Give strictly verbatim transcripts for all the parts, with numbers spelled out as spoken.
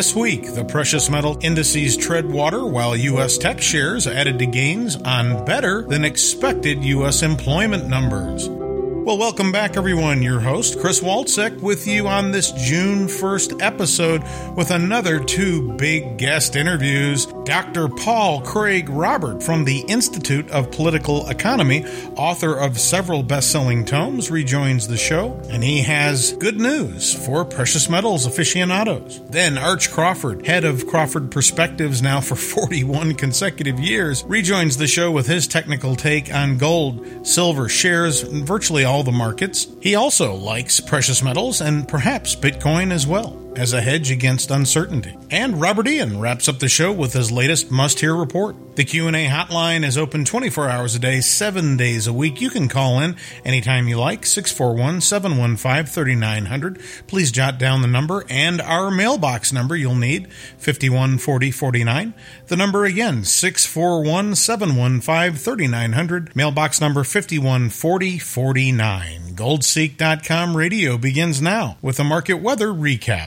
This week, the precious metal indices tread water while U S tech shares added to gains on better than expected U S employment numbers. Well, welcome back, everyone. Your host, Chris Walczek, with you on this June first episode with another two big guest interviews. Doctor Paul Craig Robert from the Institute of Political Economy, author of several best-selling tomes, rejoins the show, and he has good news for precious metals aficionados. Then Arch Crawford, head of Crawford Perspectives now for forty-one consecutive years, rejoins the show with his technical take on gold, silver, shares, and virtually all all the markets. He also likes precious metals and perhaps Bitcoin as well as a hedge against uncertainty. And Robert Ian wraps up the show with his latest must-hear report. The Q and A hotline is open twenty-four hours a day, seven days a week. You can call in anytime you like, six four one, seven one five, three nine zero zero. Please jot down the number and our mailbox number you'll need, five one four zero four nine. The number again, six four one, seven one five, three nine zero zero. Mailbox number five one four zero four nine. gold seek dot com radio begins now with a market weather recap.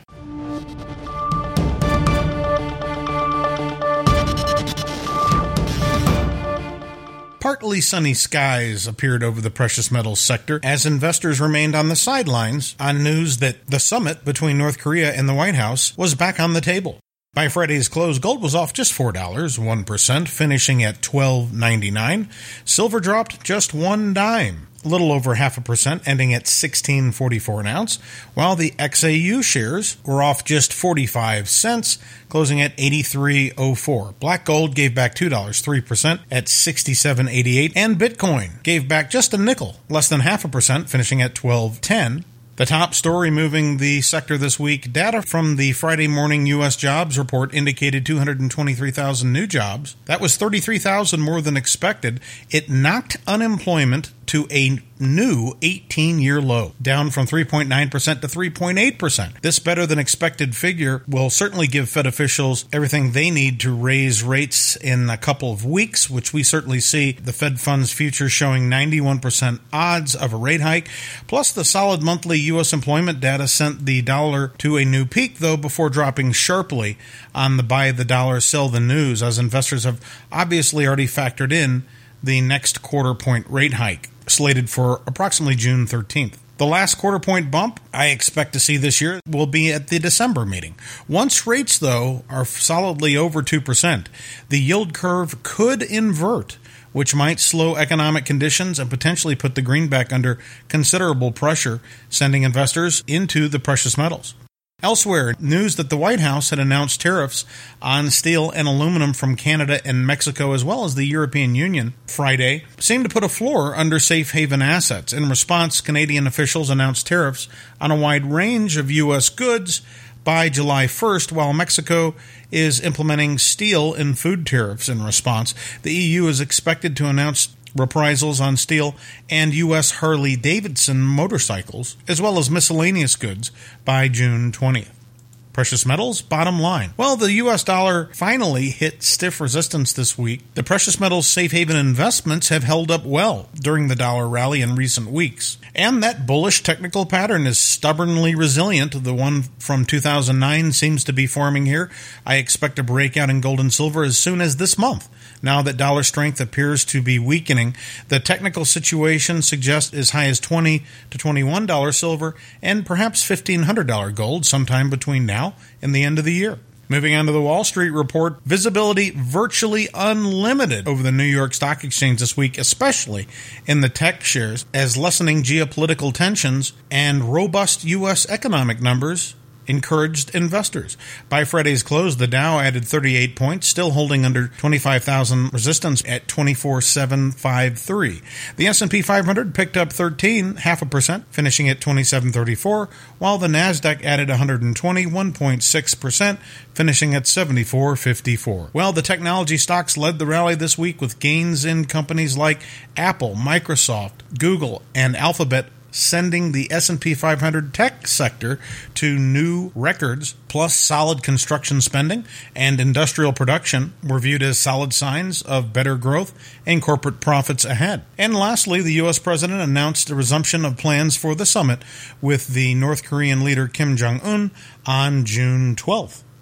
Partly sunny skies appeared over the precious metals sector as investors remained on the sidelines on news that the summit between North Korea and the White House was back on the table. By Friday's close, gold was off just four dollars, one percent, finishing at twelve ninety-nine. Silver dropped just one dime, a little over half a percent, ending at sixteen forty-four an ounce, while the X A U shares were off just forty-five cents, closing at eighty-three oh four. Black gold gave back two dollars, three percent, at sixty-seven eighty-eight, and Bitcoin gave back just a nickel, less than half a percent, finishing at twelve ten. The top story moving the sector this week, data from the Friday morning U S jobs report indicated two hundred twenty-three thousand new jobs. That was thirty-three thousand more than expected. It knocked unemployment to a new eighteen-year low, down from three point nine percent to three point eight percent. This better-than-expected figure will certainly give Fed officials everything they need to raise rates in a couple of weeks, which we certainly see the Fed funds future showing ninety-one percent odds of a rate hike. Plus, the solid monthly U S employment data sent the dollar to a new peak, though, before dropping sharply on the buy the dollar, sell the news, as investors have obviously already factored in the next quarter point rate hike, slated for approximately June thirteenth. The last quarter point bump I expect to see this year will be at the December meeting. Once rates, though, are solidly over two percent, the yield curve could invert, which might slow economic conditions and potentially put the greenback under considerable pressure, sending investors into the precious metals. Elsewhere, news that the White House had announced tariffs on steel and aluminum from Canada and Mexico, as well as the European Union, Friday, seemed to put a floor under safe haven assets. In response, Canadian officials announced tariffs on a wide range of U S goods by July first, while Mexico is implementing steel and food tariffs in response. The E U is expected to announce reprisals on steel and U S Harley-Davidson motorcycles, as well as miscellaneous goods, by June twentieth. Precious metals, bottom line. Well, the U S dollar finally hit stiff resistance this week. The precious metals safe haven investments have held up well during the dollar rally in recent weeks. And that bullish technical pattern is stubbornly resilient. The one from two thousand nine seems to be forming here. I expect a breakout in gold and silver as soon as this month. Now that dollar strength appears to be weakening, the technical situation suggests as high as twenty to twenty-one dollars silver and perhaps fifteen hundred dollars gold sometime between now and the end of the year. Moving on to the Wall Street report, visibility virtually unlimited over the New York Stock Exchange this week, especially in the tech shares, as lessening geopolitical tensions and robust U S economic numbers encouraged investors. By Friday's close, the Dow added thirty-eight points, still holding under twenty-five thousand resistance at twenty-four seven fifty-three. The S and P five hundred picked up thirteen, half a percent, finishing at twenty-seven thirty-four, while the Nasdaq added one hundred twenty, one point six percent, finishing at seventy-four fifty-four. Well, the technology stocks led the rally this week with gains in companies like Apple, Microsoft, Google, and Alphabet, sending the S and P five hundred tech sector to new records, plus solid construction spending and industrial production were viewed as solid signs of better growth and corporate profits ahead. And lastly, the U S president announced a resumption of plans for the summit with the North Korean leader Kim Jong-un on June twelfth.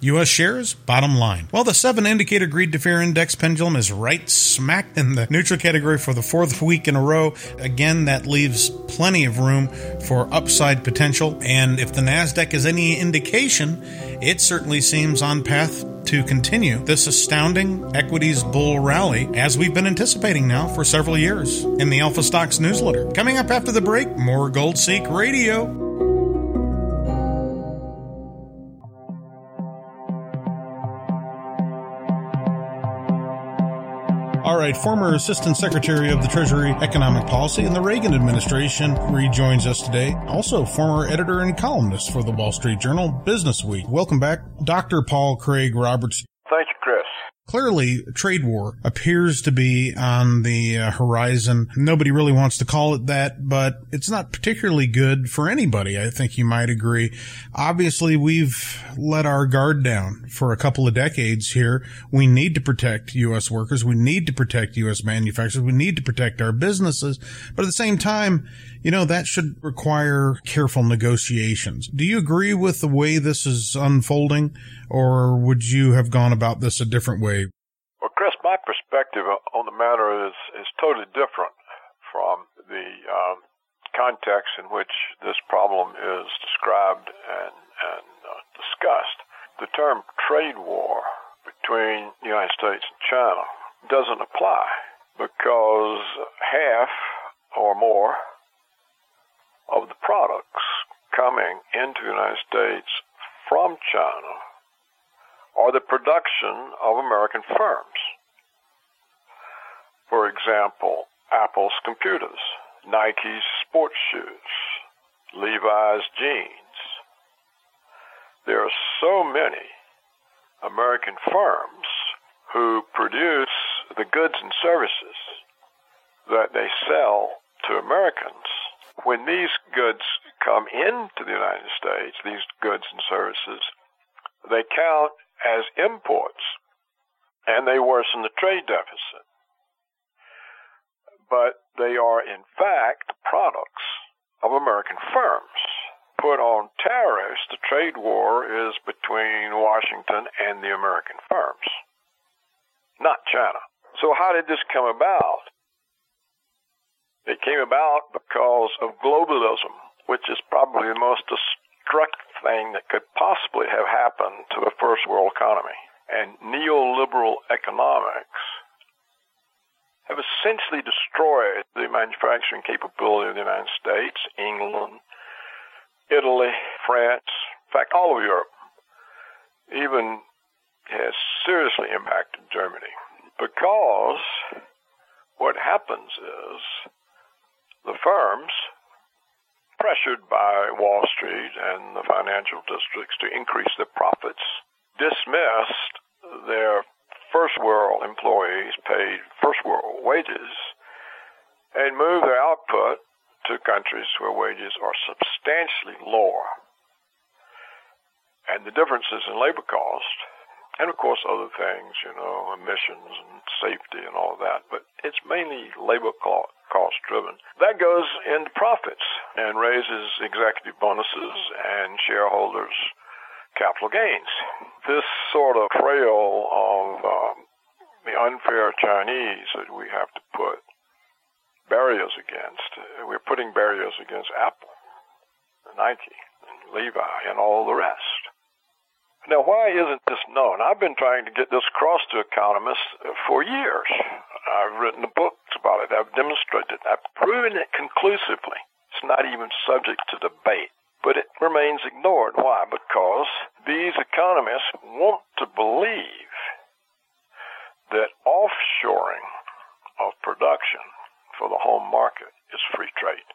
U S shares, bottom line. Well, the seven indicator greed to fear index pendulum is right smack in the neutral category for the fourth week in a row. Again, that leaves plenty of room for upside potential. And if the NASDAQ is any indication, it certainly seems on path to continue this astounding equities bull rally as we've been anticipating now for several years in the Alpha Stocks newsletter. Coming up after the break, more Gold Seek Radio. All right, former Assistant Secretary of the Treasury Economic Policy in the Reagan administration rejoins us today. Also, former editor and columnist for the Wall Street Journal, Business Week. Welcome back, Doctor Paul Craig Roberts. Thank you, Chris. Clearly, trade war appears to be on the uh, horizon. Nobody really wants to call it that, but it's not particularly good for anybody. I think you might agree. Obviously, we've let our guard down for a couple of decades here. We need to protect U S workers. We need to protect U S manufacturers. We need to protect our businesses. But at the same time, you know, that should require careful negotiations. Do you agree with the way this is unfolding, or would you have gone about this a different way? Well, Chris, my perspective on the matter is, is totally different from the um, context in which this problem is described and, and uh, discussed. The term trade war between the United States and China doesn't apply because half or more of the products coming into the United States from China are the production of American firms. For example, Apple's computers, Nike's sports shoes, Levi's jeans. There are so many American firms who produce the goods and services that they sell to Americans. When these goods come into the United States, these goods and services, they count as imports, and they worsen the trade deficit. But they are, in fact, products of American firms. Put on tariffs, the trade war is between Washington and the American firms, not China. So how did this come about? It came about because of globalism, which is probably the most destructive thing that could possibly have happened to a first world economy. And neoliberal economics have essentially destroyed the manufacturing capability of the United States, England, Italy, France, in fact, all of Europe, even has seriously impacted Germany. Because what happens is the firms, pressured by Wall Street and the financial districts to increase their profits, dismissed their first world employees, paid first world wages, and moved their output to countries where wages are substantially lower. And the differences in labor cost, and of course other things, you know, emissions and safety and all of that, but it's mainly labor cost driven. That goes into profits and raises executive bonuses and shareholders' capital gains. This sort of trail of um, the unfair Chinese that we have to put barriers against, we're putting barriers against Apple, Nike, and Levi, and all the rest. Now, why isn't this known? I've been trying to get this across to economists for years. I've written books about it. I've demonstrated it. I've proven it conclusively. It's not even subject to debate, but it remains ignored. Why? Because these economists want to believe that offshoring of production for the home market is free trade,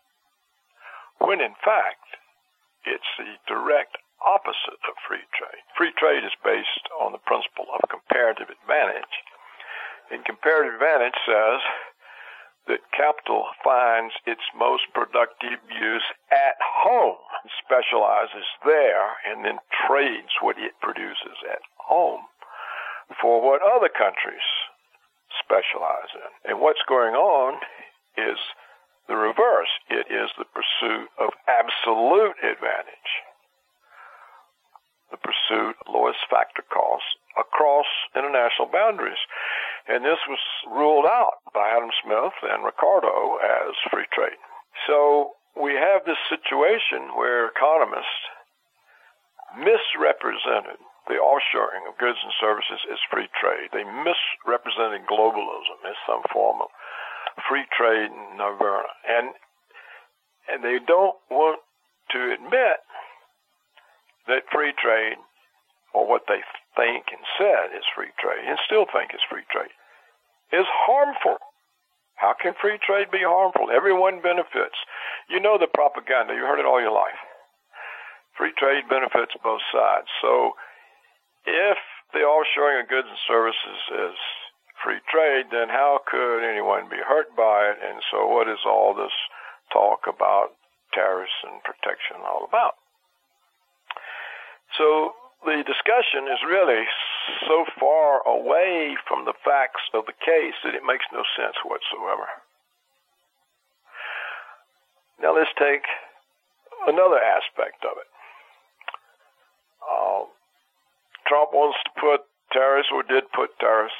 when in fact it's the direct opposite of free trade. Free trade is based on the principle of comparative advantage. And comparative advantage says that capital finds its most productive use at home, specializes there, and then trades what it produces at home for what other countries specialize in. And what's going on is the reverse. It is the pursuit of absolute advantage, the pursuit of lowest boundaries. And this was ruled out by Adam Smith and Ricardo as free trade. So we have this situation where economists misrepresented the offshoring of goods and services as free trade. They misrepresented globalism as some form of free trade nirvana. And, and they don't want to admit that free trade, or what they think and said is free trade, and still think is free trade, is harmful. How can free trade be harmful? Everyone benefits. You know the propaganda. You heard it all your life. Free trade benefits both sides. So if the offshoring of goods and services is free trade, then how could anyone be hurt by it? And so what is all this talk about tariffs and protection all about? So the discussion is really so far away from the facts of the case that it makes no sense whatsoever. Now let's take another aspect of it. Uh, Trump wants to put tariffs, or did put tariffs,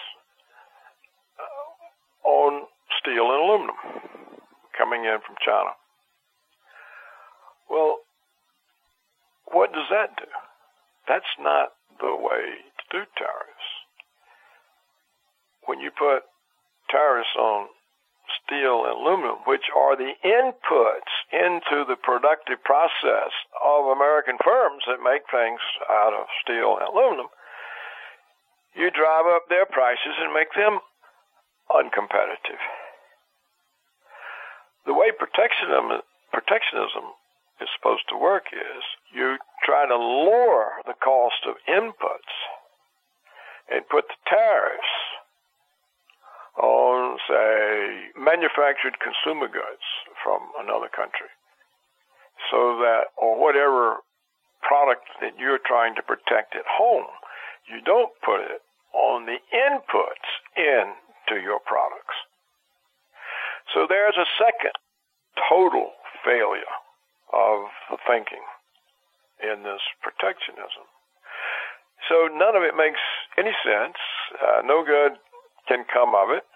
uh, on steel and aluminum coming in from China. Well, what does that do? That's not the way to do tariffs. When you put tariffs on steel and aluminum, which are the inputs into the productive process of American firms that make things out of steel and aluminum, you drive up their prices and make them uncompetitive. The way protectionism, protectionism is supposed to work is you try to lower the cost of inputs and put the tariffs on, say, manufactured consumer goods from another country, so that, or whatever product that you're trying to protect at home, you don't put it on the inputs into your products. So there's a second total failure of the thinking in this protectionism. So none of it makes any sense. Uh, no good can come of it.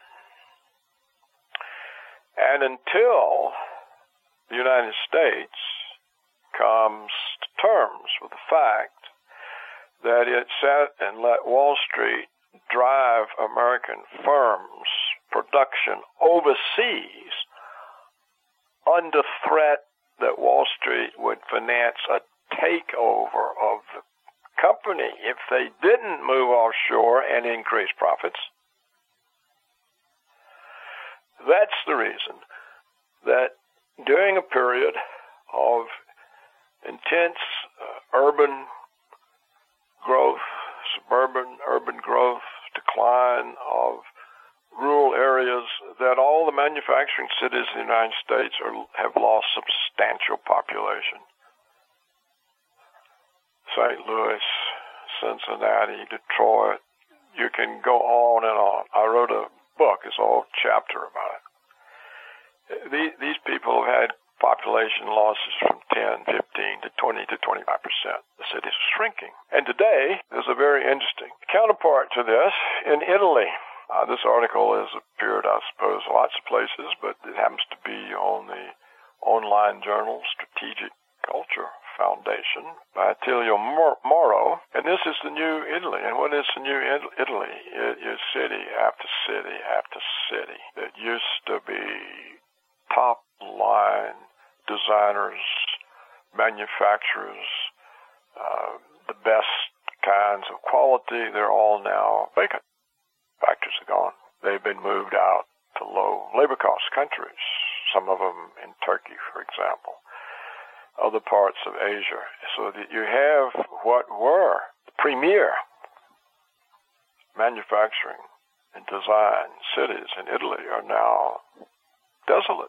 And until the United States comes to terms with the fact that it sat and let Wall Street drive American firms' production overseas under threat that Wall Street would finance a takeover of the company if they didn't move offshore and increase profits. That's the reason that during a period of intense uh, urban growth, suburban urban growth, decline of rural areas, that all the manufacturing cities in the United States are, have lost substantial population. Saint Louis, Cincinnati, Detroit, you can go on and on. I wrote a book, it's a whole chapter about it. These, these people have had population losses from ten, fifteen to twenty to twenty-five percent. The cities are shrinking. And today, there's a very interesting counterpart to this in Italy. Uh, this article has appeared, I suppose, lots of places, but it happens to be on the online journal Strategic Culture Foundation by Attilio Moro. And this is the new Italy. And what is the new Italy? It is city after city after city that used to be top-line designers, manufacturers, uh, the best kinds of quality. They're all now vacant. Factories are gone. They've been moved out to low labor cost countries, some of them in Turkey, for example, other parts of Asia. So that you have what were premier manufacturing and design cities in Italy are now desolate.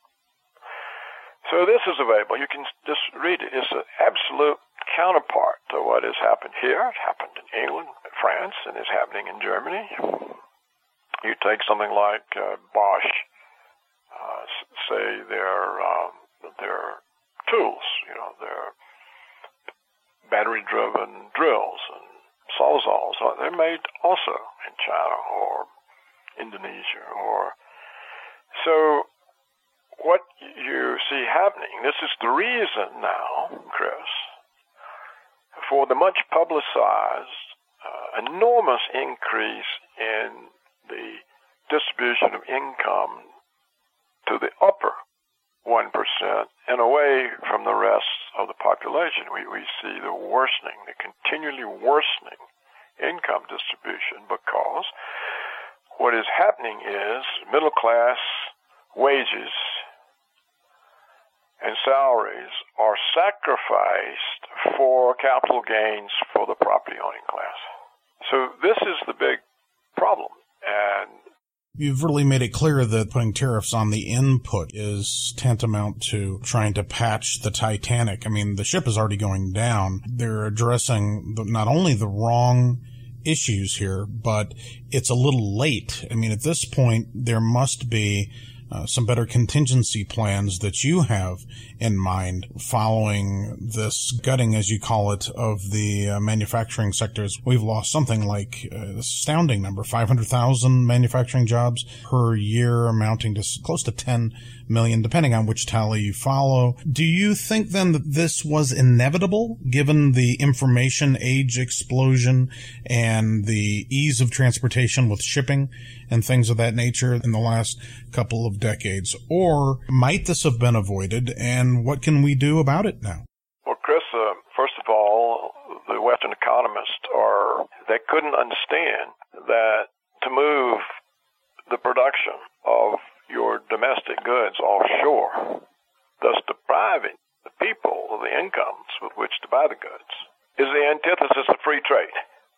So this is available. You can just read it. It's an absolute counterpart to what has happened here. It happened in England, France, and is happening in Germany. You take something like uh, Bosch, uh, say their um, their tools, you know, their battery-driven drills and sawzalls, they're made also in China or Indonesia. Or so what you see happening, this is the reason now, Chris, for the much publicized uh, enormous increase in the distribution of income to the upper one percent and away from the rest of the population. We, we see the worsening, the continually worsening income distribution, because what is happening is middle class wages and salaries are sacrificed for capital gains for the property owning class. So this is the big problem. And you've really made it clear that putting tariffs on the input is tantamount to trying to patch the Titanic. I mean, the ship is already going down. They're addressing the, not only the wrong issues here, but it's a little late. I mean, at this point, there must be uh, some better contingency plans that you have in mind following this gutting, as you call it, of the uh, manufacturing sectors. We've lost something like an astounding number, five hundred thousand manufacturing jobs per year, amounting to close to ten million, depending on which tally you follow. Do you think then that this was inevitable, given the information age explosion and the ease of transportation with shipping and things of that nature in the last couple of decades? Or might this have been avoided, and what can we do about it now? Well, Chris, uh, first of all, the Western economists are, they couldn't understand that to move the production of your domestic goods offshore, thus depriving the people of the incomes with which to buy the goods, is the antithesis of free trade.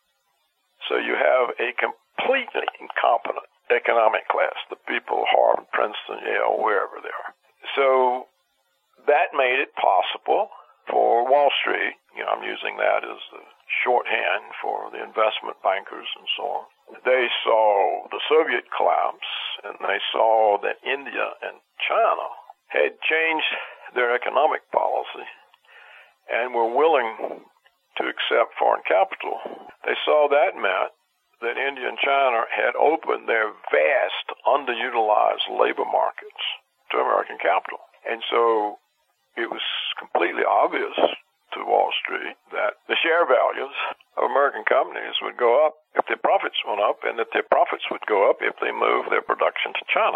So you have a completely incompetent economic class, the people of Harvard, Princeton, Yale, wherever they are. So that made it possible for Wall Street, you know, I'm using that as the shorthand for the investment bankers and so on. They saw the Soviet collapse, and they saw that India and China had changed their economic policy and were willing to accept foreign capital. They saw that meant that India and China had opened their vast, underutilized labor markets to American capital. And so it was completely obvious to Wall Street that the share values of American companies would go up if their profits went up, and that their profits would go up if they moved their production to China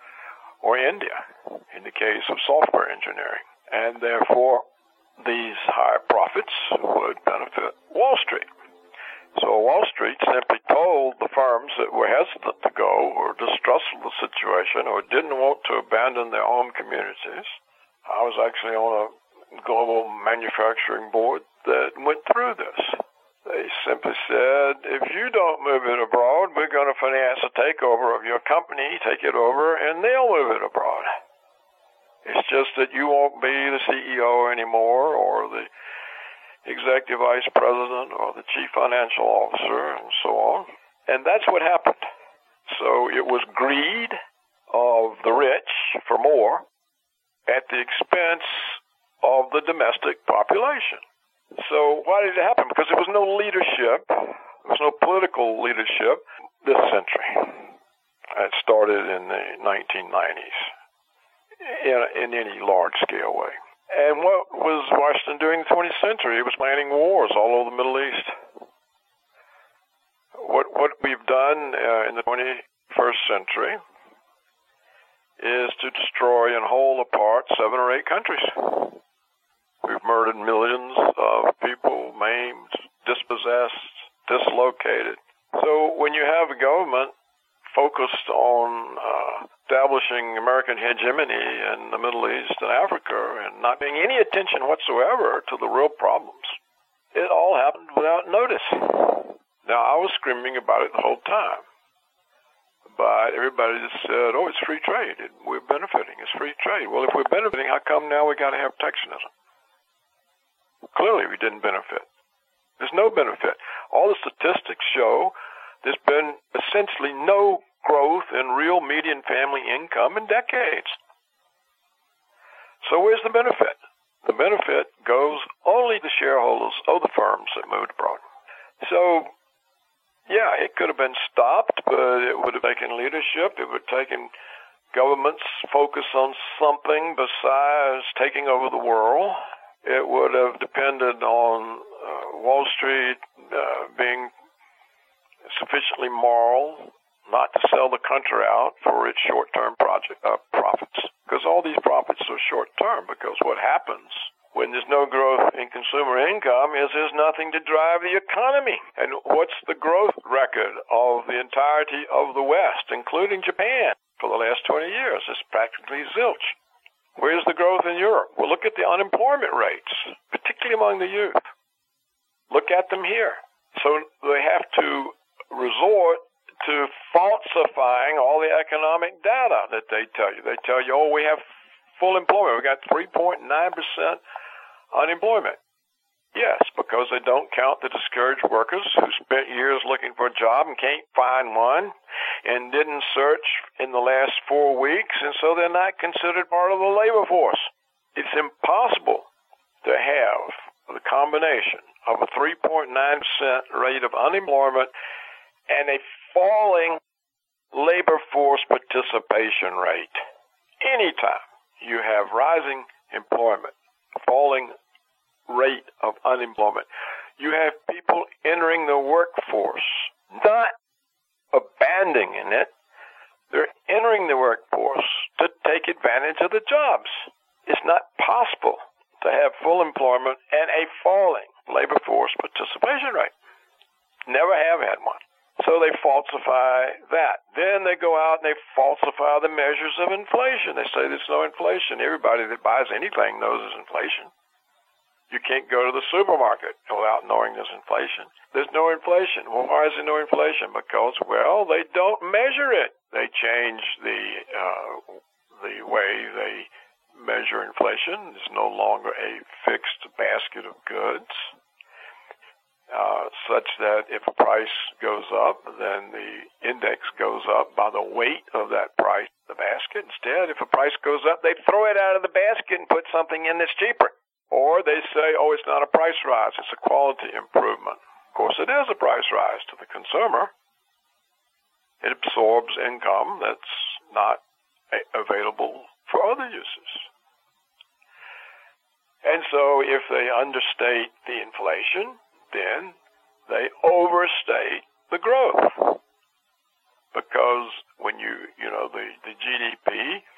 or India, in the case of software engineering. And therefore, these higher profits would benefit Wall Street. So Wall Street simply told the firms that were hesitant to go or distrustful of the situation or didn't want to abandon their home communities. I was actually on a global manufacturing board that went through this. They simply said, if you don't move it abroad, we're going to finance a takeover of your company, take it over, and they'll move it abroad. It's just that you won't be the C E O anymore, or the executive vice president, or the chief financial officer, and so on. And that's what happened. So it was greed of the rich for more at the expense of the domestic population. So why did it happen? Because there was no leadership, there was no political leadership this century. It started in the nineteen nineties in, in any large-scale way. And what was Washington doing in the twentieth century? It was planning wars all over the Middle East. What, what we've done uh, in the twenty-first century is to destroy and hold apart seven or eight countries. We've murdered millions of people, maimed, dispossessed, dislocated. So when you have a government focused on uh, establishing American hegemony in the Middle East and Africa and not paying any attention whatsoever to the real problems, it all happened without notice. Now, I was screaming about it the whole time. But everybody just said, oh, it's free trade. It, we're benefiting. It's free trade. Well, if we're benefiting, how come now we got to have protectionism? Clearly, we didn't benefit. There's no benefit. All the statistics show there's been essentially no growth in real median family income in decades. So where's the benefit? The benefit goes only to shareholders of the firms that moved abroad. So, yeah, it could have been stopped, but it would have taken leadership. It would have taken governments focus on something besides taking over the world. It would have depended on uh, Wall Street uh, being sufficiently moral not to sell the country out for its short-term project uh, profits. Because all these profits are short-term, because what happens when there's no growth in consumer income is there's nothing to drive the economy. And what's the growth record of the entirety of the West, including Japan, for the last twenty years? It's practically zilch. Where's the growth in Europe? Well, look at the unemployment rates, particularly among the youth. Look at them here. So they have to resort to falsifying all the economic data that they tell you. They tell you, oh, we have full employment. We got three point nine percent unemployment. Yes, because they don't count the discouraged workers who spent years looking for a job and can't find one and didn't search in the last four weeks, and so they're not considered part of the labor force. It's impossible to have the combination of a three point nine percent rate of unemployment and a falling labor force participation rate. Anytime you have rising employment, falling rate of unemployment, you have people entering the workforce, not abandoning it. They're entering the workforce to take advantage of the jobs. It's not possible to have full employment and a falling labor force participation rate. Never have had one. So they falsify that. Then they go out and they falsify the measures of inflation. They say there's no inflation. Everybody that buys anything knows there's inflation. You can't go to the supermarket without knowing there's inflation. There's no inflation. Well, why is there no inflation? Because, well, they don't measure it. They change the uh, the way they measure inflation. It's no longer a fixed basket of goods. Uh, such that if a price goes up, then the index goes up by the weight of that price in the basket. Instead, if a price goes up, they throw it out of the basket and put something in that's cheaper. Or they say, oh, it's not a price rise, it's a quality improvement. Of course, it is a price rise to the consumer. It absorbs income that's not a- available for other uses. And so if they understate the inflation, then they overstate the growth. Because when you, you know, the, the G D P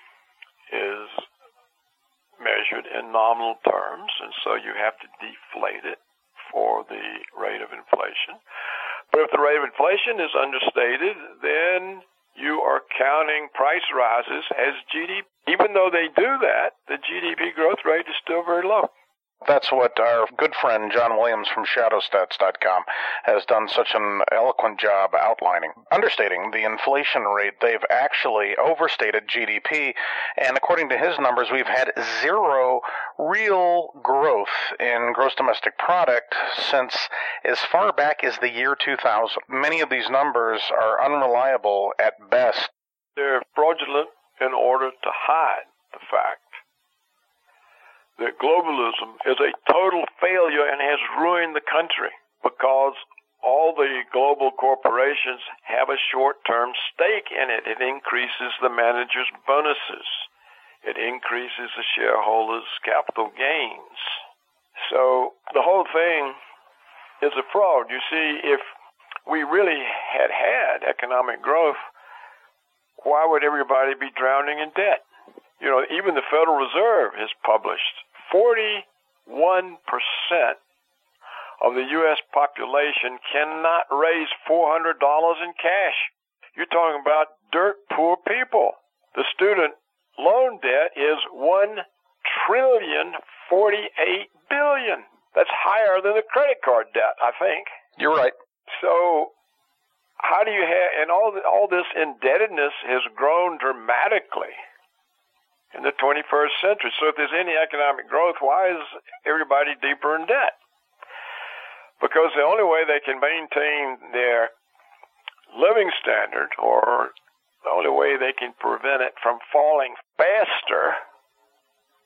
is measured in nominal terms, and so you have to deflate it for the rate of inflation. But if the rate of inflation is understated, then you are counting price rises as G D P. Even though they do that, the G D P growth rate is still very low. That's what our good friend John Williams from shadow stats dot com has done such an eloquent job outlining. Understating the inflation rate, they've actually overstated G D P, and according to his numbers, we've had zero real growth in gross domestic product since as far back as the year two thousand. Many of these numbers are unreliable at best. They're fraudulent in order to hide the fact that globalism is a total failure and has ruined the country because all the global corporations have a short-term stake in it. It increases the manager's bonuses. It increases the shareholders' capital gains. So the whole thing is a fraud. You see, if we really had had economic growth, why would everybody be drowning in debt? You know, even the Federal Reserve has published forty-one percent of the U S population cannot raise four hundred dollars in cash. You're talking about dirt poor people. The student loan debt is one trillion forty-eight billion. That's higher than the credit card debt, I think. You're right. So how do you have, and all, all this indebtedness has grown dramatically in the twenty-first century. So if there's any economic growth, why is everybody deeper in debt? Because the only way they can maintain their living standard, or the only way they can prevent it from falling faster,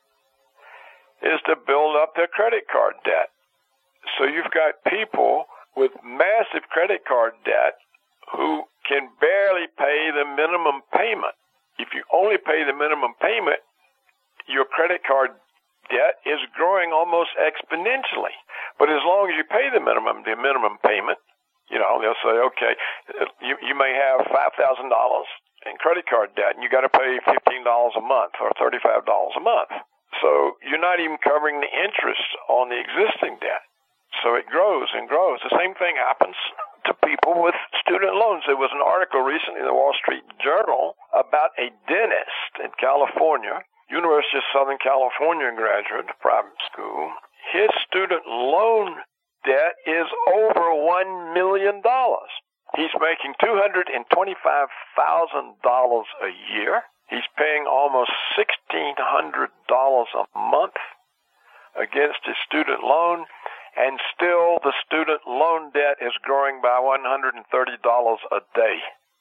is to build up their credit card debt. So you've got people with massive credit card debt who can barely pay the minimum payment. If you only pay the minimum payment, your credit card debt is growing almost exponentially. But as long as you pay the minimum, the minimum payment, you know, they'll say, okay, you, you may have five thousand dollars in credit card debt, and you got to pay fifteen dollars a month or thirty-five dollars a month. So you're not even covering the interest on the existing debt. So it grows and grows. The same thing happens to people with student loans. There was an article recently in the Wall Street Journal about a dentist in California, University of Southern California graduate, private school. His student loan debt is over one million dollars. He's making two hundred twenty-five thousand dollars a year. He's paying almost sixteen hundred dollars a month against his student loan, and still the student loan debt is growing by one hundred thirty dollars a day.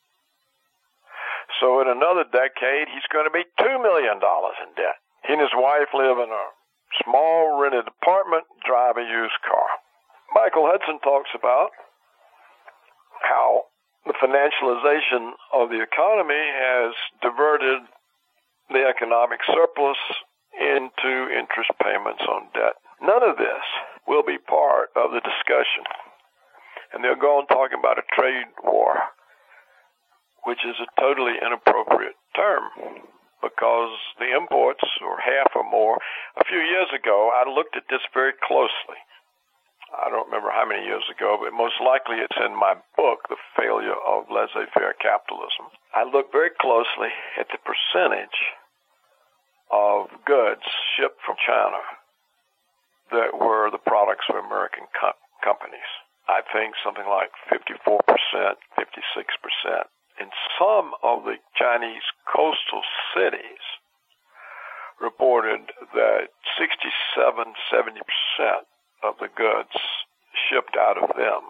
So in another decade, he's going to be two million dollars in debt. He and his wife live in a small rented apartment, drive a used car. Michael Hudson talks about how the financialization of the economy has diverted the economic surplus into interest payments on debt. None of this will be part of the discussion. And they'll go on talking about a trade war, which is a totally inappropriate term, because the imports are half or more. A few years ago, I looked at this very closely. I don't remember how many years ago, but most likely it's in my book, The Failure of Laissez-Faire Capitalism. I looked very closely at the percentage of goods shipped from China that were the products of American co- companies. I think something like fifty-four percent, fifty-six percent. In some of the Chinese coastal cities reported that sixty-seven, seventy percent of the goods shipped out of them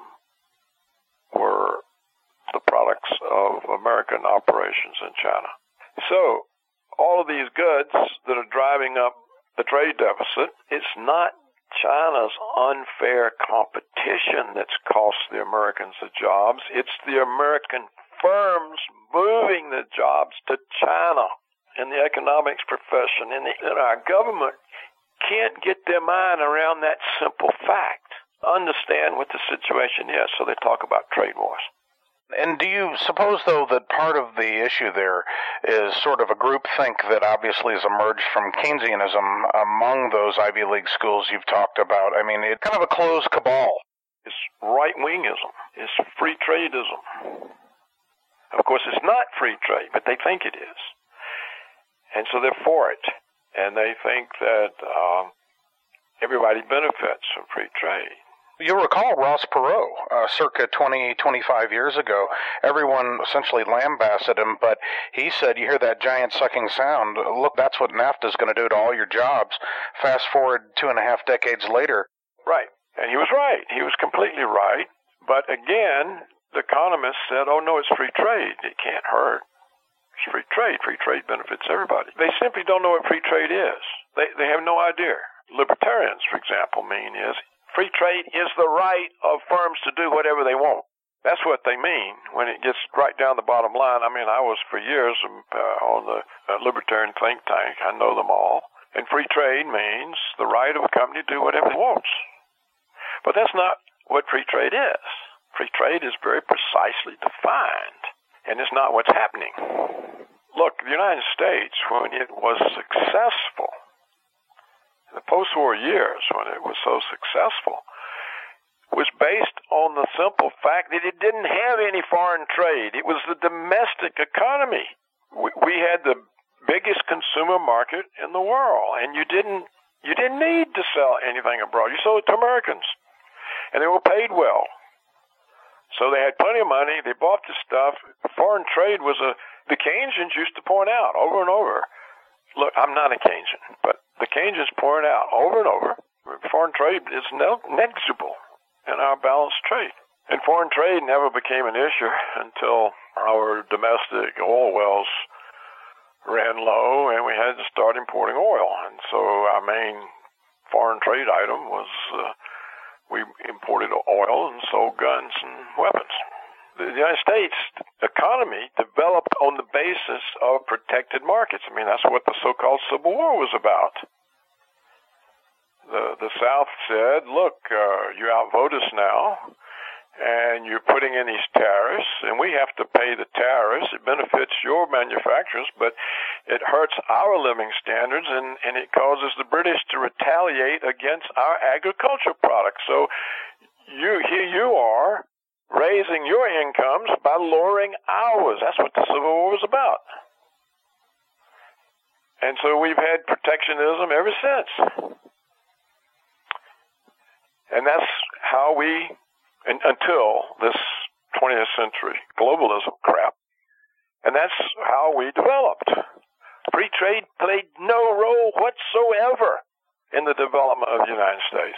were the products of American operations in China. So all of these goods that are driving up the trade deficit, it's not China's unfair competition that's cost the Americans the jobs. It's the American firms moving the jobs to China in the economics profession. And, the, and our government can't get their mind around that simple fact, understand what the situation is, so they talk about trade wars. And do you suppose, though, that part of the issue there is sort of a groupthink that obviously has emerged from Keynesianism among those Ivy League schools you've talked about? I mean, it's kind of a closed cabal. It's right-wingism. It's free tradeism. Of course, it's not free trade, but they think it is. And so they're for it. And they think that uh, everybody benefits from free trade. You'll recall Ross Perot, uh, circa twenty, twenty-five years ago. Everyone essentially lambasted him, but he said, you hear that giant sucking sound, look, that's what NAFTA is going to do to all your jobs. Fast forward two and a half decades later. Right. And he was right. He was completely right. But again, the economists said, oh, no, it's free trade. It can't hurt. It's free trade. Free trade benefits everybody. They simply don't know what free trade is. They they have no idea. Libertarians, for example, mean is free trade is the right of firms to do whatever they want. That's what they mean when it gets right down the bottom line. I mean, I was for years uh, on the uh, Libertarian think tank. I know them all. And free trade means the right of a company to do whatever it wants. But that's not what free trade is. Free trade is very precisely defined. And it's not what's happening. Look, the United States, when it was successful, in the post-war years, when it was so successful, was based on the simple fact that it didn't have any foreign trade. It was the domestic economy. We, we had the biggest consumer market in the world, and you didn't you didn't need to sell anything abroad. You sold it to Americans, and they were paid well. So they had plenty of money. They bought the stuff. Foreign trade was a, the Keynesians used to point out over and over. Look, I'm not a Keynesian, but the Keynesians point out over and over, foreign trade is negligible in our balanced trade. And foreign trade never became an issue until our domestic oil wells ran low and we had to start importing oil. And so our main foreign trade item was uh, We imported oil and sold guns and weapons. The United States economy developed on the basis of protected markets. I mean, that's what the so-called Civil War was about. The the South said, look, uh, you outvote us now, and you're putting in these tariffs, and we have to pay the tariffs. It benefits your manufacturers, but it hurts our living standards, and, and it causes the British to retaliate against our agricultural products. So you here you are, raising your incomes by lowering ours. That's what the Civil War was about. And so we've had protectionism ever since. And that's how we, and, until this twentieth century globalism crap, and that's how we developed. Free trade played no role whatsoever in the development of the United States.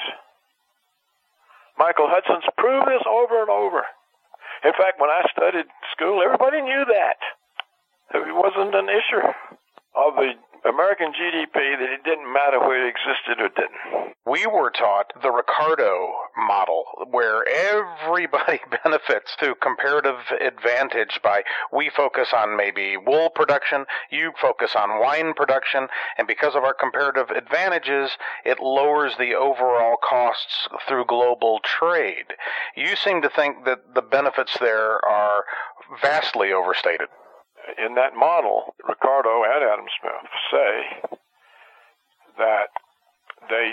Michael Hudson's proved this over and over. In fact, when I studied school, everybody knew that. It wasn't an issue of the American G D P that it didn't matter where it existed or didn't. We were taught the Ricardo model, where everybody benefits through comparative advantage by we focus on maybe wool production, you focus on wine production, and because of our comparative advantages, it lowers the overall costs through global trade. You seem to think that the benefits there are vastly overstated. In that model, Ricardo and Adam Smith say that they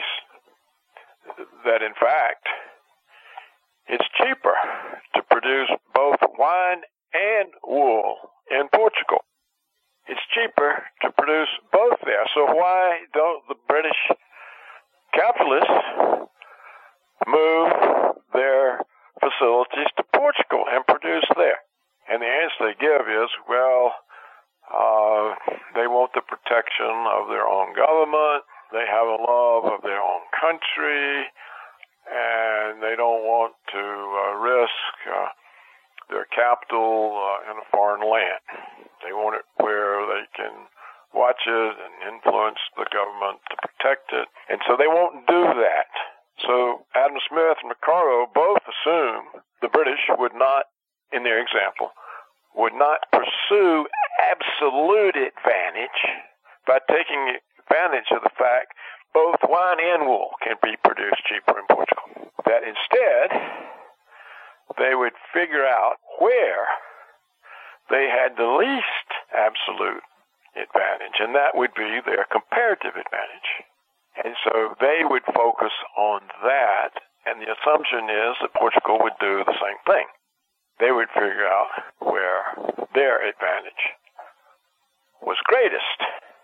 that in fact it's cheaper to produce both wine and wool in Portugal. It's cheaper to produce both there. So why don't the British capitalists move their facilities to Portugal and produce there? And the answer they give is, well, uh, they want the protection of their own government, they have a love of their own country, and they don't want to uh, risk uh, their capital uh, in a foreign land. They want it where they can watch it and influence the government to protect it, and so they won't do that. So Adam Smith and Ricardo both assume the British would not, in their example, would not pursue absolute advantage by taking advantage of the fact both wine and wool can be produced cheaper in Portugal. That instead, they would figure out where they had the least absolute advantage, and that would be their comparative advantage. And so they would focus on that, and the assumption is that Portugal would do the same thing. They would figure out where their advantage was greatest.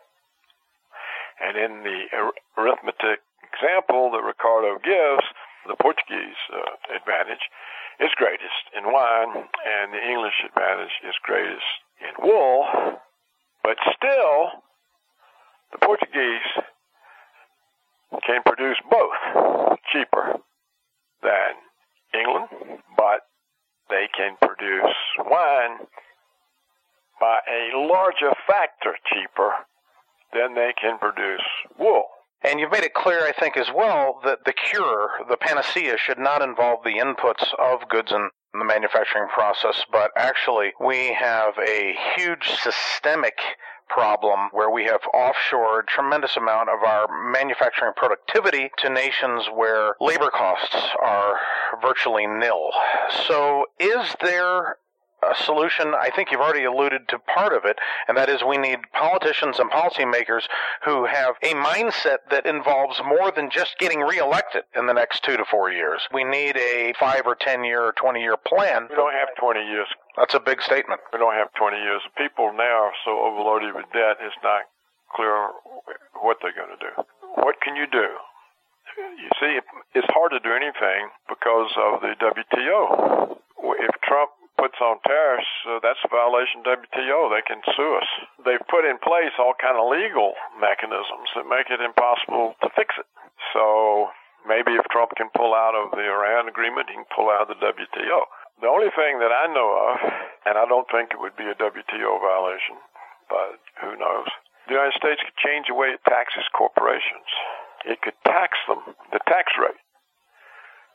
And in the arithmetic example that Ricardo gives, the Portuguese uh, advantage is greatest in wine, and the English advantage is greatest in wool. But still, the Portuguese can produce both cheaper than England, but they can produce wine by a larger factor cheaper than they can produce wool. And you've made it clear, I think, as well, that the cure, the panacea, should not involve the inputs of goods in the manufacturing process, but actually we have a huge systemic problem where we have offshored tremendous amount of our manufacturing productivity to nations where labor costs are virtually nil. So is there a solution? I think you've already alluded to part of it, and that is we need politicians and policymakers who have a mindset that involves more than just getting reelected in the next two to four years. We need a five or ten year or twenty year plan. We don't have twenty years. That's a big statement. We don't have twenty years. People now are so overloaded with debt, it's not clear what they're going to do. What can you do? You see, it's hard to do anything because of the W T O. If Trump puts on tariffs, uh, that's a violation of W T O. They can sue us. They've put in place all kind of legal mechanisms that make it impossible to fix it. So maybe if Trump can pull out of the Iran agreement, he can pull out of the W T O. The only thing that I know of, and I don't think it would be a W T O violation, but who knows, the United States could change the way it taxes corporations. It could tax them, the tax rate,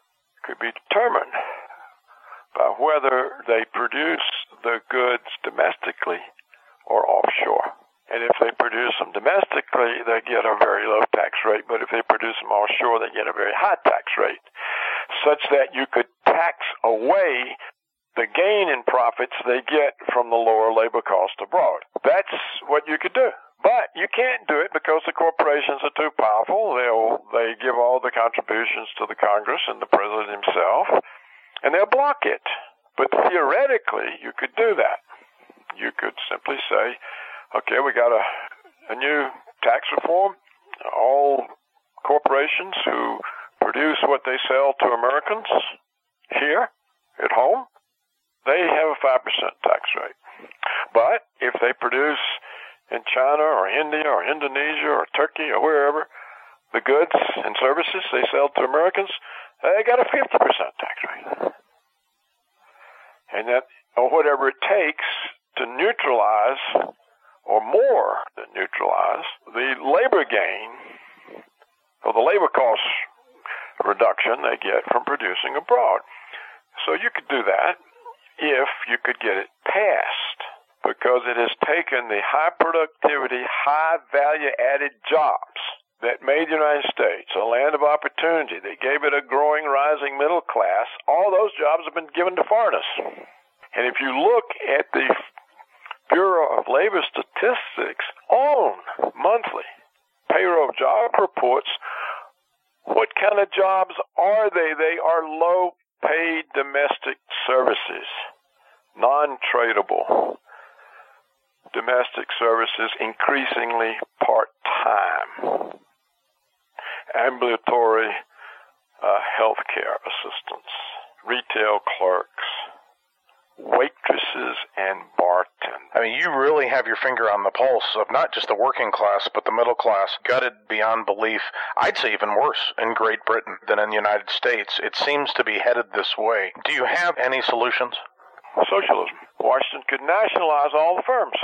could be determined by whether they produce the goods domestically or offshore. And if they produce them domestically, they get a very low tax rate. But if they produce them offshore, they get a very high tax rate, such that you could tax away the gain in profits they get from the lower labor cost abroad. That's what you could do. But you can't do it because the corporations are too powerful. They'll, they give all the contributions to the Congress and the president himself, and they'll block it. But theoretically, you could do that. You could simply say, okay, we got a, a new tax reform. All corporations who produce what they sell to Americans here at home, they have a five percent tax rate. But if they produce in China or India or Indonesia or Turkey or wherever, the goods and services they sell to Americans, they got a fifty percent tax rate. And that, or whatever it takes to neutralize, or more than neutralize, the labor gain, or the labor cost reduction they get from producing abroad. So you could do that if you could get it passed, because it has taken the high productivity, high value-added jobs that made the United States a land of opportunity, that gave it a growing, rising middle class. All those jobs have been given to foreigners. And if you look at the Bureau of Labor Statistics own monthly payroll job reports, what kind of jobs are they? They are low-paid domestic services, non-tradable domestic services, increasingly part-time, ambulatory uh, healthcare assistants, retail clerks, waitresses, and bartenders. I mean, you really have your finger on the pulse of not just the working class, but the middle class, gutted beyond belief. I'd say even worse in Great Britain than in the United States. It seems to be headed this way. Do you have any solutions? Socialism. Washington could nationalize all the firms.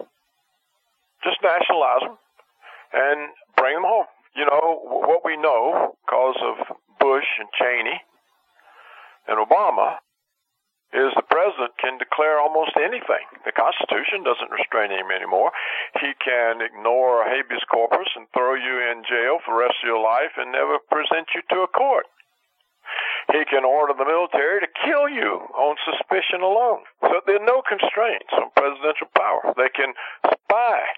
Just nationalize them and bring them home. You know, what we know, because of Bush and Cheney and Obama, is the president can declare almost anything. The Constitution doesn't restrain him anymore. He can ignore a habeas corpus and throw you in jail for the rest of your life and never present you to a court. He can order the military to kill you on suspicion alone. So there are no constraints on presidential power. They can spy,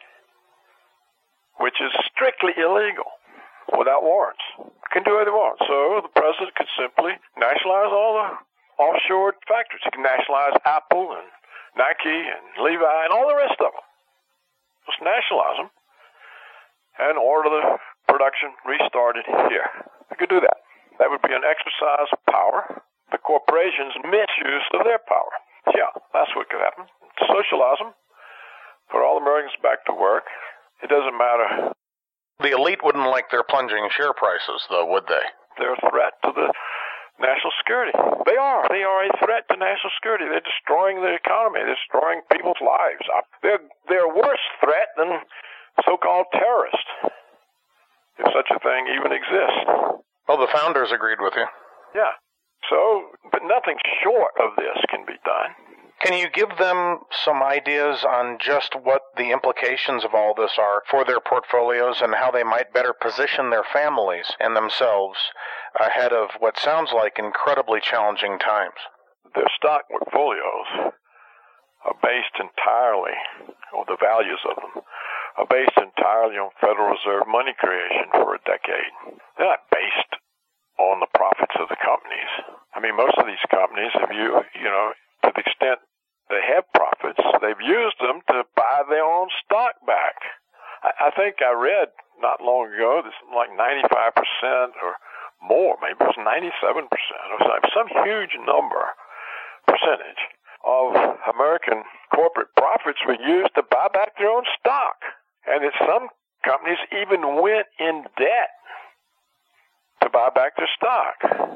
which is strictly illegal, without warrants. Can do what they want. So the president could simply nationalize all the offshore factories. He can nationalize Apple and Nike and Levi and all the rest of them. Just nationalize them and order the production restarted here. He could do that. That would be an exercise of power. The corporations' misuse of their power. Yeah, that's what could happen. Socialize them. Put all Americans back to work. It doesn't matter. The elite wouldn't like their plunging share prices, though, would they? They're a threat to the national security. They are. They are a threat to national security. They're destroying the economy. They're destroying people's lives. They're, they're a worse threat than so-called terrorists, if such a thing even exists. Well, the founders agreed with you. Yeah. So, but nothing short of this can be done. Can you give them some ideas on just what the implications of all this are for their portfolios and how they might better position their families and themselves ahead of what sounds like incredibly challenging times? Their stock portfolios are based entirely, or the values of them, are based entirely on Federal Reserve money creation for a decade. They're not based on the profits of the companies. I mean, most of these companies, if you, you know, to the extent they have profits, they've used them to buy their own stock back. I, I think I read not long ago, this like ninety-five percent or more, maybe it was ninety-seven percent, or some huge number, percentage of American corporate profits were used to buy back their own stock. And that some companies even went in debt to buy back their stock.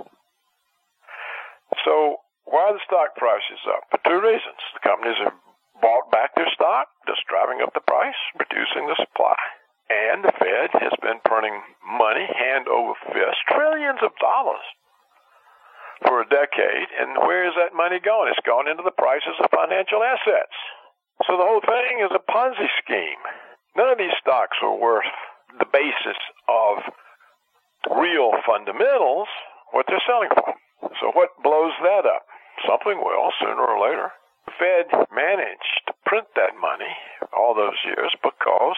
So why are the stock prices up? For two reasons. The companies have bought back their stock, just driving up the price, reducing the supply. And the Fed has been printing money hand over fist, trillions of dollars, for a decade, and where is that money going? It's gone into the prices of financial assets. So the whole thing is a Ponzi scheme. None of these stocks are worth the basis of real fundamentals, what they're selling for. So what blows that up? Something will, sooner or later. The Fed managed to print that money all those years because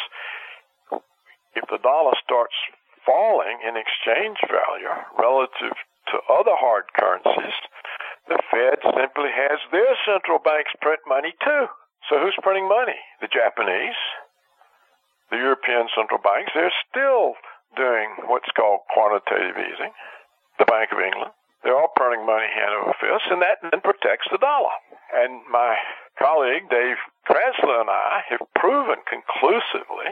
if the dollar starts falling in exchange value relative to other hard currencies, the Fed simply has their central banks print money too. So who's printing money? The Japanese, the European central banks. They're still doing what's called quantitative easing. The Bank of England. They're all printing money hand over fist, and that then protects the dollar. And my colleague, Dave Krasler, and I have proven conclusively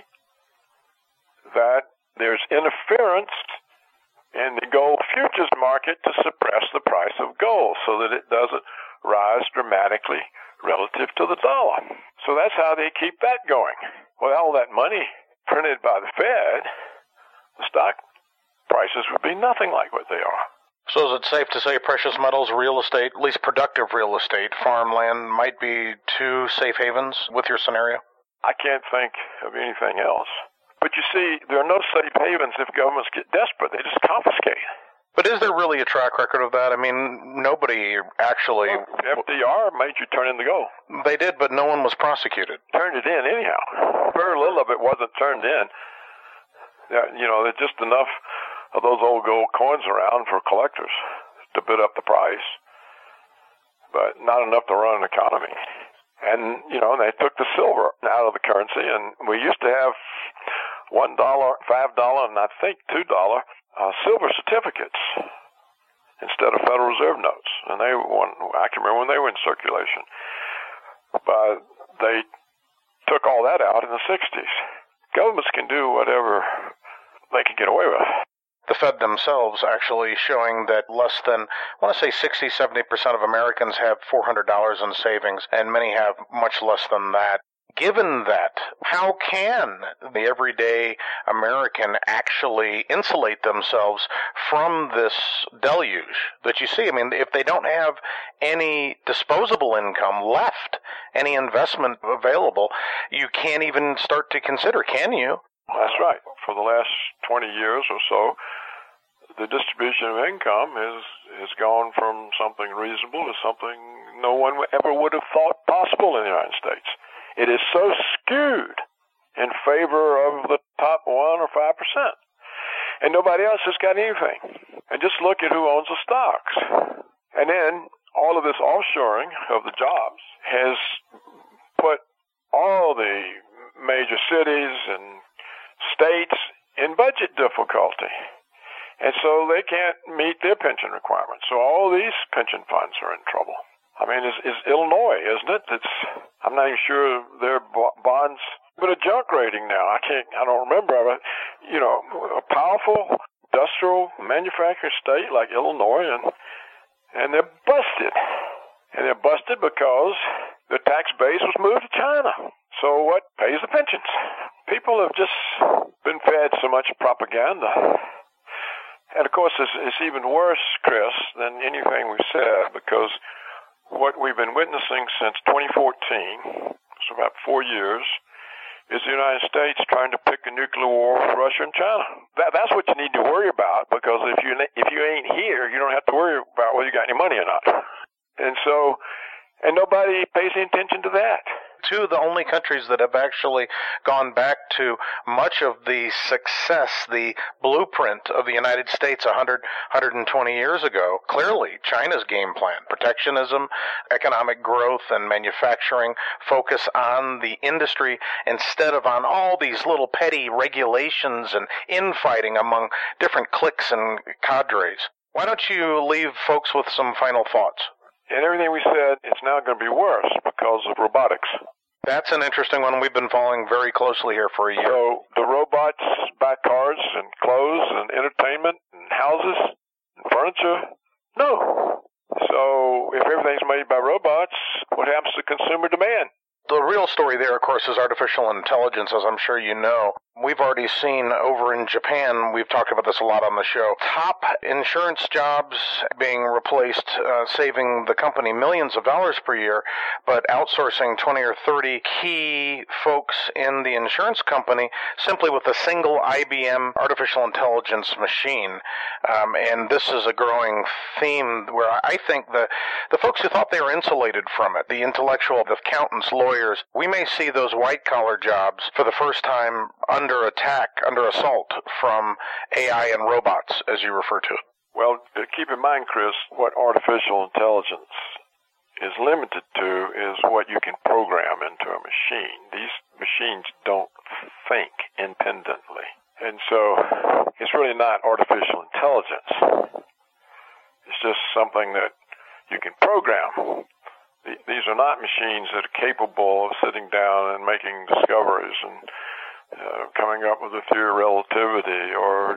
that there's interference in the gold futures market to suppress the price of gold so that it doesn't rise dramatically relative to the dollar. So that's how they keep that going. With all that money printed by the Fed, the stock prices would be nothing like what they are. So is it safe to say precious metals, real estate, at least productive real estate, farmland, might be two safe havens with your scenario? I can't think of anything else. But you see, there are no safe havens if governments get desperate. They just confiscate. But is there really a track record of that? I mean, nobody actually... Well, F D R made you turn in the gold. They did, but no one was prosecuted. Turned it in anyhow. Very little of it wasn't turned in. You know, there's just enough of those old gold coins around for collectors to bid up the price, but not enough to run an economy. And, you know, they took the silver out of the currency, and we used to have one dollar, five dollar, and I think two dollar uh, silver certificates instead of Federal Reserve notes. And they won, I can remember when they were in circulation. But they took all that out in the sixties. Governments can do whatever they can get away with. The Fed themselves actually showing that less than, I want to say sixty, seventy percent of Americans have four hundred dollars in savings, and many have much less than that. Given that, how can the everyday American actually insulate themselves from this deluge that you see? I mean, if they don't have any disposable income left, any investment available, you can't even start to consider, can you? That's right. For the last twenty years or so, the distribution of income has, has gone from something reasonable to something no one ever would have thought possible in the United States. It is so skewed in favor of the top one or five percent. And nobody else has got anything. And just look at who owns the stocks. And then all of this offshoring of the jobs has put all the major cities and states in budget difficulty. And so they can't meet their pension requirements. So all these pension funds are in trouble. I mean, it's, it's Illinois, isn't it? It's, I'm not even sure their bonds, but a junk rating now. I can't, I don't remember. But, you know, a powerful industrial manufacturing state like Illinois, and, and they're busted. And they're busted because the tax base was moved to China. So what pays the pensions? People have just been fed so much propaganda. And, of course, it's, it's even worse, Chris, than anything we've said, because what we've been witnessing since twenty fourteen, so about four years, is the United States trying to pick a nuclear war with Russia and China. That, that's what you need to worry about, because if you if you ain't here, you don't have to worry about whether you got any money or not. And so, and nobody pays any attention to that. Two of the only countries that have actually gone back to much of the success, the blueprint of the United States one hundred, one hundred twenty years ago. Clearly, China's game plan, protectionism, economic growth, and manufacturing, focus on the industry instead of on all these little petty regulations and infighting among different cliques and cadres. Why don't you leave folks with some final thoughts? And everything we said, it's now going to be worse because of robotics. That's an interesting one. We've been following very closely here for a year. So the robots buy cars and clothes and entertainment and houses and furniture? No. So if everything's made by robots, what happens to consumer demand? The real story there, of course, is artificial intelligence, as I'm sure you know. We've already seen over in Japan, we've talked about this a lot on the show, top insurance jobs being replaced, uh, saving the company millions of dollars per year, but outsourcing twenty or thirty key folks in the insurance company simply with a single I B M artificial intelligence machine. Um, and this is a growing theme where I think the, the folks who thought they were insulated from it, the intellectual, the accountants, lawyers, we may see those white-collar jobs for the first time under attack, under assault from A I and robots, as you refer to it. Well, keep in mind, Chris, what artificial intelligence is limited to is what you can program into a machine. These machines don't think independently. And so it's really not artificial intelligence. It's just something that you can program. These are not machines that are capable of sitting down and making discoveries and uh, coming up with a theory of relativity or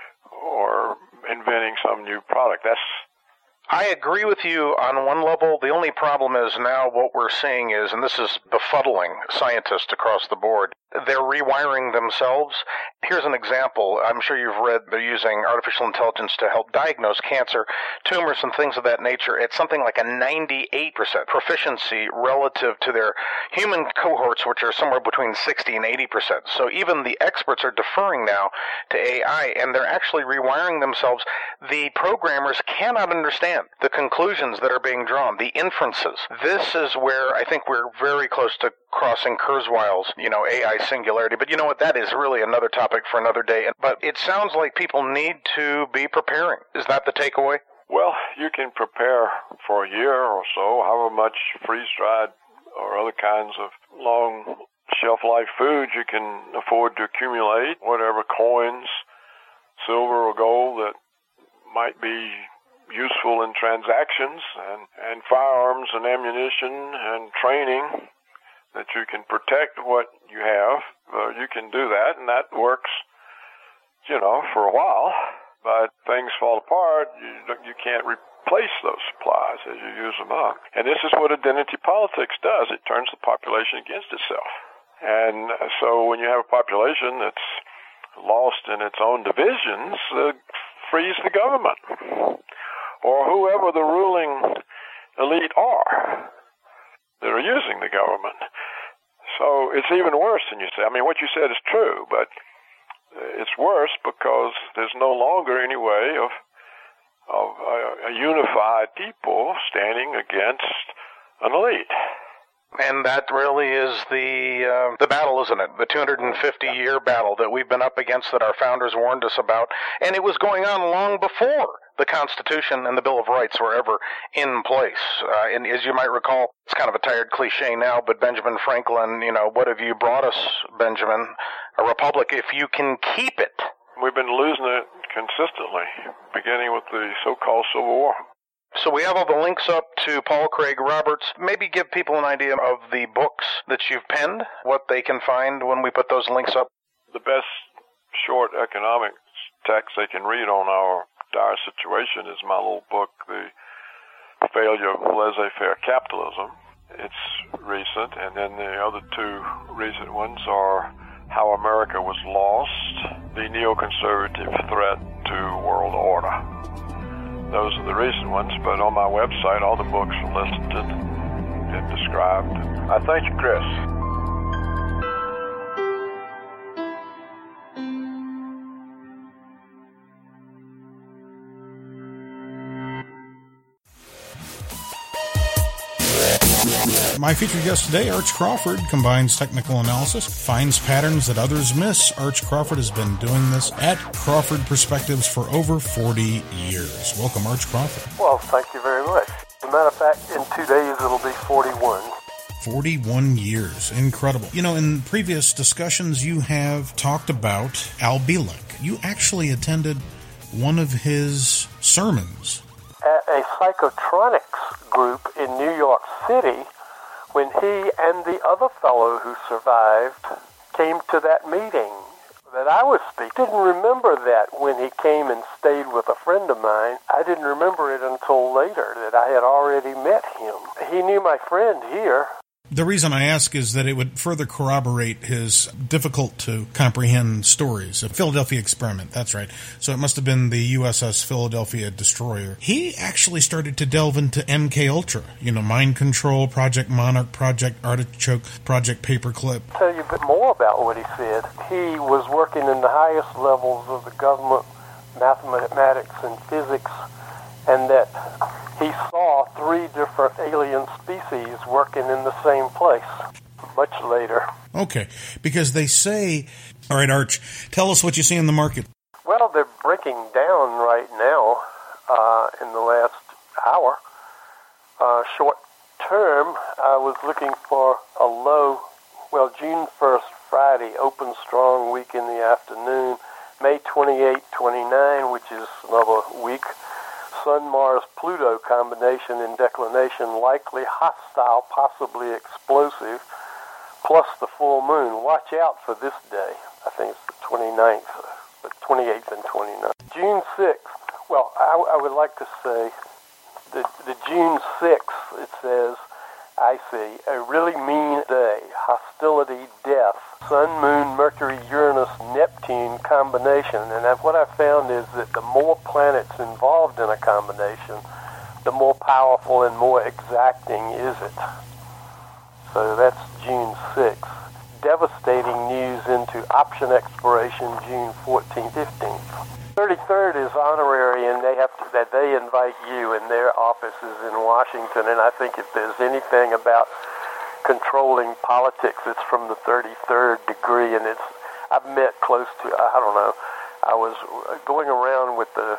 or inventing some new product. That's I agree with you on one level. The only problem is now what we're seeing is, and this is befuddling scientists across the board, they're rewiring themselves. Here's an example. I'm sure you've read they're using artificial intelligence to help diagnose cancer, tumors, and things of that nature. It's something like a ninety-eight percent proficiency relative to their human cohorts, which are somewhere between sixty and eighty percent. So even the experts are deferring now to A I, and they're actually rewiring themselves. The programmers cannot understand the conclusions that are being drawn, the inferences. This is where I think we're very close to crossing Kurzweil's, you know, A I singularity. But you know what? That is really another topic for another day. But it sounds like people need to be preparing. Is that the takeaway? Well, you can prepare for a year or so, however much freeze-dried or other kinds of long shelf-life food you can afford to accumulate, whatever coins, silver or gold that might be useful in transactions, and, and firearms and ammunition and training that you can protect what you have. Uh, you can do that, and that works, you know, for a while. But things fall apart, you, you can't replace those supplies as you use them up. And this is what identity politics does. It turns the population against itself. And so when you have a population that's lost in its own divisions, uh, frees the government or whoever the ruling elite are that are using the government. So it's even worse than you say. I mean, what you said is true, but it's worse because there's no longer any way of of a, a unified people standing against an elite. And that really is the uh, the battle, isn't it? The two hundred fifty year battle that we've been up against, that our founders warned us about. And it was going on long before the Constitution and the Bill of Rights were ever in place. Uh, and as you might recall, it's kind of a tired cliche now, but Benjamin Franklin, you know, what have you brought us, Benjamin? A republic if you can keep it. We've been losing it consistently, beginning with the so-called Civil War. So we have all the links up to Paul Craig Roberts. Maybe give people an idea of the books that you've penned, what they can find when we put those links up. The best short economics text they can read on our dire situation is my little book, The Failure of Laissez-Faire Capitalism. It's recent, and then the other two recent ones are How America Was Lost, The Neoconservative Threat to World Order. Those are the recent ones, but on my website, all the books are listed and described. I thank you, Chris. My featured guest today, Arch Crawford, combines technical analysis, finds patterns that others miss. Arch Crawford has been doing this at Crawford Perspectives for over forty years. Welcome, Arch Crawford. Well, thank you very much. As a matter of fact, in two days it'll be forty-one. forty-one years. Incredible. You know, in previous discussions, you have talked about Al Bielek. You actually attended one of his sermons At a psychotronics group in New York City, when he and the other fellow who survived came to that meeting that I was speaking. I didn't remember that when he came and stayed with a friend of mine. I didn't remember it until later that I had already met him. He knew my friend here. The reason I ask is that it would further corroborate his difficult-to-comprehend stories. A Philadelphia Experiment, that's right. So it must have been the U S S Philadelphia destroyer. He actually started to delve into M K Ultra, you know, Mind Control, Project Monarch, Project Artichoke, Project Paperclip. I'll tell you a bit more about what he said. He was working in the highest levels of the government, mathematics and physics, and that he saw three different alien species working in the same place much later. Okay, because they say... All right, Arch, tell us what you see in the market. Well, they're breaking down right now uh, in the last hour. Uh, short term, I was looking for a low, well, June first, Friday, open strong week in the afternoon, May twenty-eighth, twenty-ninth, which is another week, Sun-Mars-Pluto combination in declination, likely hostile, possibly explosive, plus the full moon. Watch out for this day. I think it's the twenty-ninth, the twenty-eighth and twenty-ninth. June sixth, well, I, I would like to say the, the June sixth, it says, I see, a really mean day, hostility, death, Sun, Moon, Mercury, Uranus, Neptune combination. And what I found is that the more planets involved in a combination, the more powerful and more exacting is it. So that's June sixth. Devastating news into option expiration June fourteenth, fifteenth. thirty-third is honorary, and they have to, that they invite you in their offices in Washington. And I think if there's anything about controlling politics, it's from the thirty-third degree. And it's I've met close to I don't know. I was going around with the.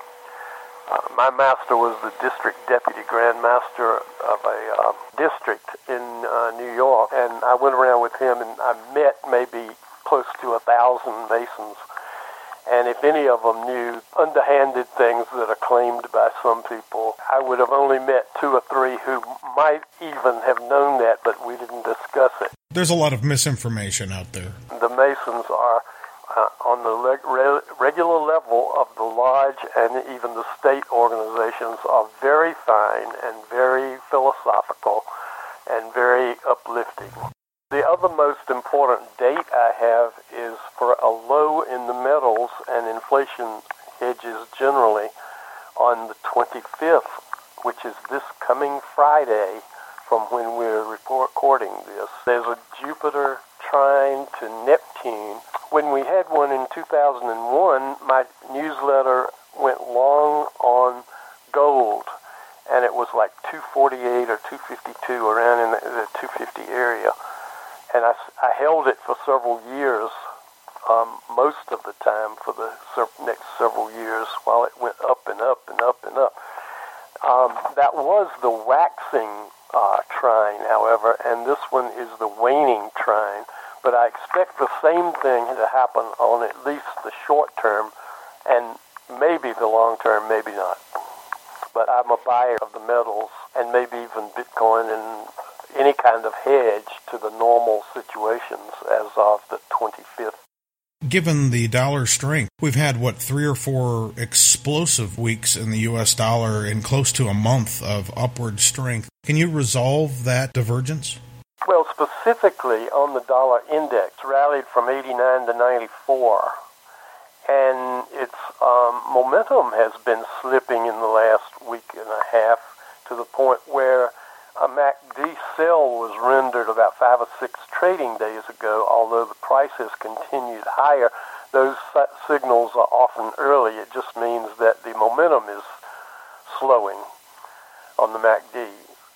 Uh, my master was the district deputy grand master of a uh, district in uh, New York, and I went around with him, and I met maybe close to a thousand Masons. And if any of them knew underhanded things that are claimed by some people, I would have only met two or three who might even have known that, but we didn't discuss it. There's a lot of misinformation out there. The Masons are uh, on the leg- re- regular level of the lodge, and even the state organizations are very fine and very philosophical and very uplifting. The other most important date I have is for a low in the metals and inflation hedges generally on the twenty-fifth, which is this coming Friday from when we're recording this. There's a Jupiter trine to Neptune. When we had one in two thousand one, my newsletter went long on gold, and it was like two forty-eight or two fifty-two, around in the, the two fifty area. And I, I held it for several years, um, most of the time for the se- next several years, while it went up and up and up and up. Um, that was the waxing uh, trine, however, and this one is the waning trine. But I expect the same thing to happen on at least the short term, and maybe the long term, maybe not. But I'm a buyer of the metals, and maybe even Bitcoin and any kind of hedge to the normal situations as of the twenty-fifth. Given the dollar strength, we've had, what, three or four explosive weeks in the U S dollar and close to a month of upward strength. Can you resolve that divergence? Well, specifically on the dollar index, rallied from eighty-nine to ninety-four. And its um, momentum has been slipping in the last week and a half to the point where a M A C D sell was rendered about five or six trading days ago. Although the price has continued higher, those signals are often early. It just means that the momentum is slowing on the M A C D.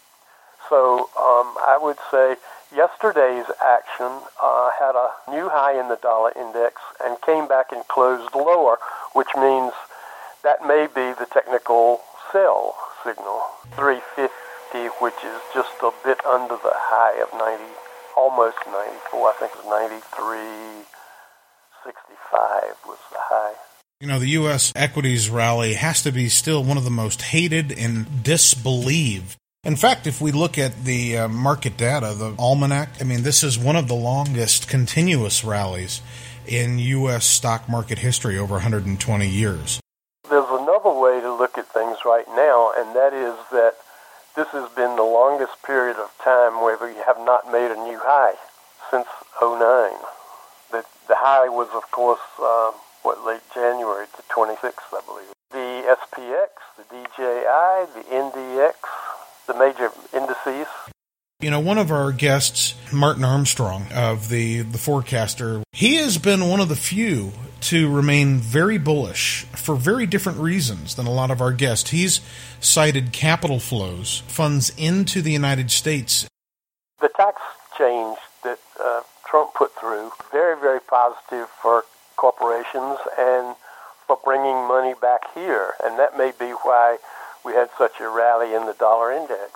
So um, I would say yesterday's action uh, had a new high in the dollar index and came back and closed lower, which means that may be the technical sell signal. three fifty, which is just a bit under the high of ninety, almost ninety-four. I think it was ninety-three sixty-five was the high. You know, the U S equities rally has to be still one of the most hated and disbelieved. In fact, if we look at the uh, market data, the Almanac, I mean, this is one of the longest continuous rallies in U S stock market history, over one hundred twenty years. There's another way to look at things right now, and that is that This has been the longest period of time where we have not made a new high since oh nine. The, the high was, of course, uh, what, late January to twenty-sixth, I believe. The S P X, the D J I, the N D X, the major indices. You know, one of our guests, Martin Armstrong of the, the Forecaster, he has been one of the few to remain very bullish for very different reasons than a lot of our guests. He's cited capital flows, funds into the United States. The tax change that uh, Trump put through, very, very positive for corporations and for bringing money back here. And that may be why we had such a rally in the dollar index.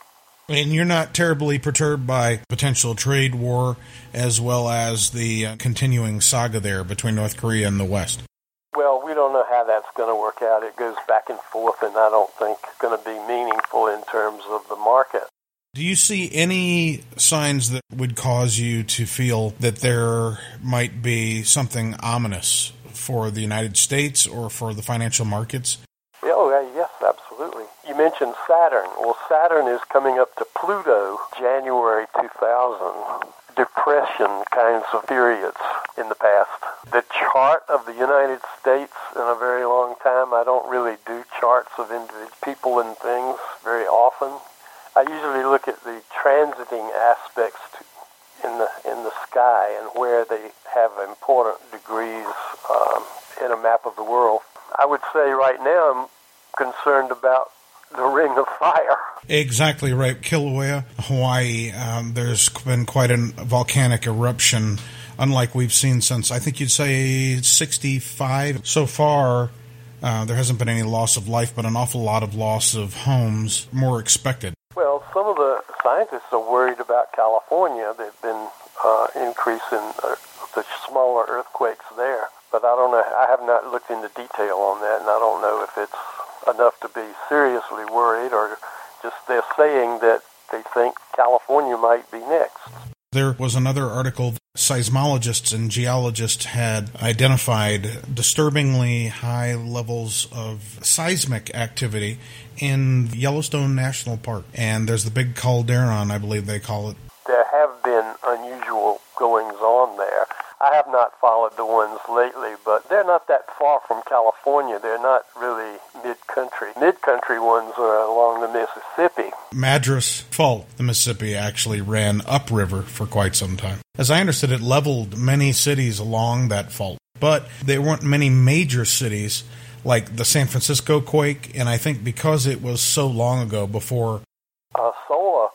And you're not terribly perturbed by potential trade war as well as the uh, continuing saga there between North Korea and the West? Well, we don't know how that's going to work out. It goes back and forth, and I don't think it's going to be meaningful in terms of the market. Do you see any signs that would cause you to feel that there might be something ominous for the United States or for the financial markets? Oh, yes, absolutely. You mentioned Saturn. Well, Saturn is coming up to Pluto January two thousand. Depression kinds of periods in the past. The chart of the United States in a very long time, I don't really do charts of individual people and things very often. I usually look at the transiting aspects to, in the in the sky and where they have important degrees um, in a map of the world. I would say right now I'm concerned about the Ring of Fire. Exactly right. Kilauea, Hawaii, um, there's been quite a volcanic eruption, unlike we've seen since, I think you'd say, sixty-five. So far, uh, there hasn't been any loss of life, but an awful lot of loss of homes, more expected. Well, some of the scientists are worried about California. There's been uh, increase in uh, the smaller earthquakes there. But I don't know. I have not looked into detail on that, and I don't know if it's enough to be seriously worried or just they're saying that they think California might be next. There was another article. Seismologists and geologists had identified disturbingly high levels of seismic activity in Yellowstone National Park. And there's the big Calderon, I believe they call it. There have been unusual goings-on there. I have not followed the ones lately, but they're not that far from California. They're not really mid-country. Mid-country ones are along the Mississippi. Madras Fault, the Mississippi, actually ran upriver for quite some time. As I understood, it leveled many cities along that fault, but there weren't many major cities like the San Francisco quake, and I think because it was so long ago before... Uh, solar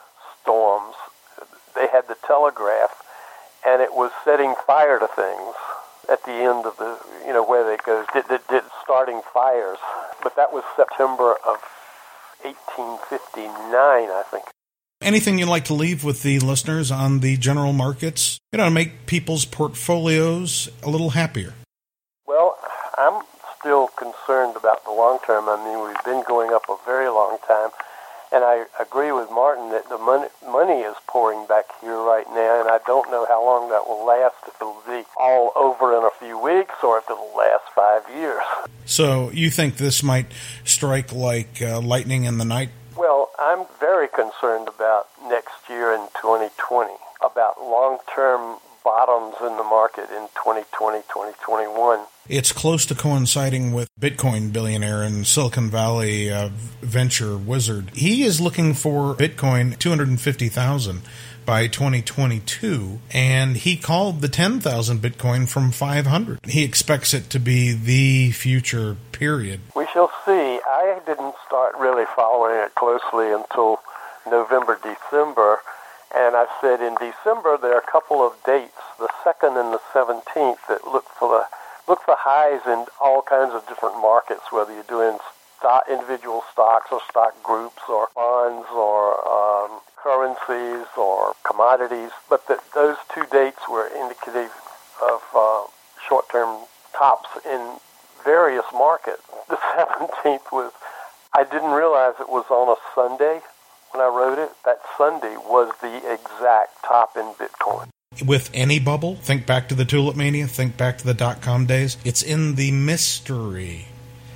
storms, they had the telegraph, and it was setting fire to things at the end of the, you know, where they go, did, did, did starting fires. But that was September of eighteen fifty-nine, I think. Anything you'd like to leave with the listeners on the general markets, you know, to make people's portfolios a little happier? Well, I'm still concerned about the long term. I mean, we've been going up a very long time. And I agree with Martin that the money, money is pouring back here right now, and I don't know how long that will last, if it'll be all over in a few weeks or if it'll last five years. So you think this might strike like uh, lightning in the night? Well, I'm very concerned about next year in twenty twenty, about long-term bottoms in the market in twenty twenty, twenty twenty-one. It's close to coinciding with Bitcoin billionaire and Silicon Valley uh, venture wizard. He is looking for Bitcoin two hundred fifty thousand by twenty twenty-two, and he called the ten thousand Bitcoin from five hundred. He expects it to be the future period. We shall see. I didn't start really following it closely until November, December. And I said in December there are a couple of dates, the second and the seventeenth, that look for the look for highs in all kinds of different markets, whether you're doing stock, individual stocks or stock groups or bonds or um, currencies or commodities. But that those two dates were indicative of uh, short-term tops in various markets. The seventeenth was, I didn't realize it was on a Sunday. When I wrote it, that Sunday was the exact top in Bitcoin. With any bubble, think back to the Tulip Mania, think back to the dot-com days, it's in the mystery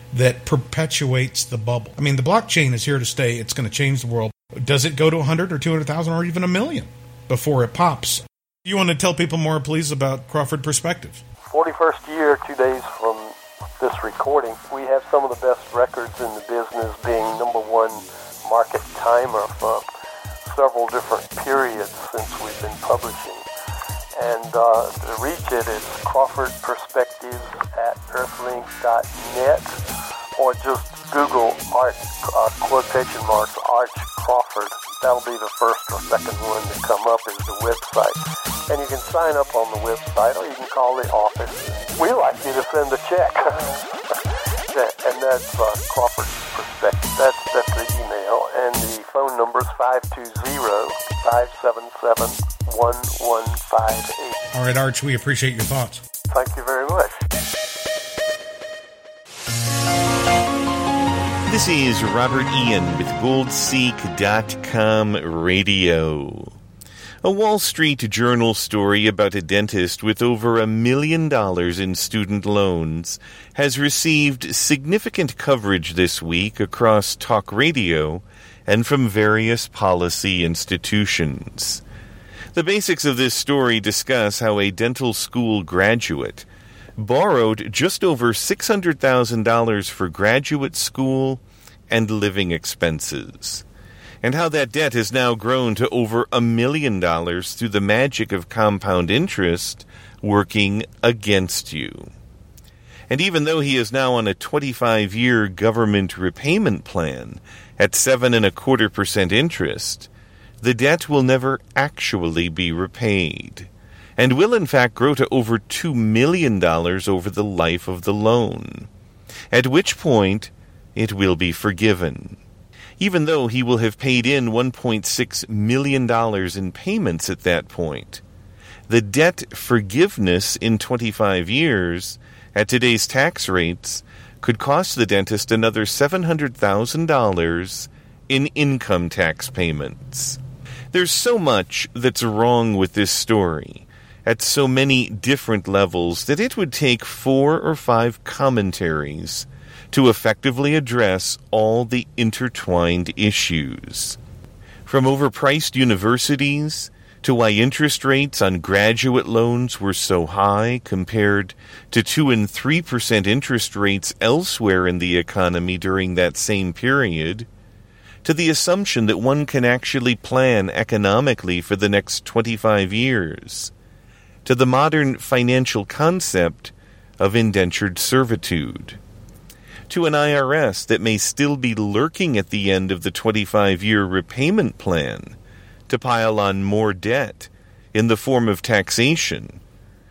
that perpetuates the bubble. I mean, the blockchain is here to stay. It's going to change the world. Does it go to one hundred or two hundred thousand or even a million before it pops? You want to tell people more, please, about Crawford Perspectives? forty-first year, two days from this recording. We have some of the best records in the business, being number one market timer for several different periods since we've been publishing. And uh, to reach it, it's Crawford Perspectives at earthlink dot net, or just Google Art, uh, quotation marks, Arch Crawford. That'll be the first or second one to come up is the website. And you can sign up on the website, or you can call the office. We like you to send a check. And that's uh, Crawford Perspective. That's, that's the email. And the phone number is five two zero, five seven seven, one one five eight. All right, Arch, we appreciate your thoughts. Thank you very much. This is Robert Ian with gold seek dot com Radio. A Wall Street Journal story about a dentist with over a million dollars in student loans has received significant coverage this week across talk radio and from various policy institutions. The basics of this story discuss how a dental school graduate borrowed just over six hundred thousand dollars for graduate school and living expenses, and how that debt has now grown to over a million dollars through the magic of compound interest working against you. And even though he is now on a twenty-five year government repayment plan at seven and a quarter percent interest, the debt will never actually be repaid, and will in fact grow to over two million dollars over the life of the loan, at which point it will be forgiven. Even though he will have paid in one point six million dollars in payments at that point, the debt forgiveness in twenty-five years, at today's tax rates, could cost the dentist another seven hundred thousand dollars in income tax payments. There's so much that's wrong with this story at so many different levels that it would take four or five commentaries to effectively address all the intertwined issues. From overpriced universities to why interest rates on graduate loans were so high compared to two and three percent interest rates elsewhere in the economy during that same period, to the assumption that one can actually plan economically for the next twenty-five years, to the modern financial concept of indentured servitude, to an I R S that may still be lurking at the end of the twenty-five year repayment plan to pile on more debt in the form of taxation,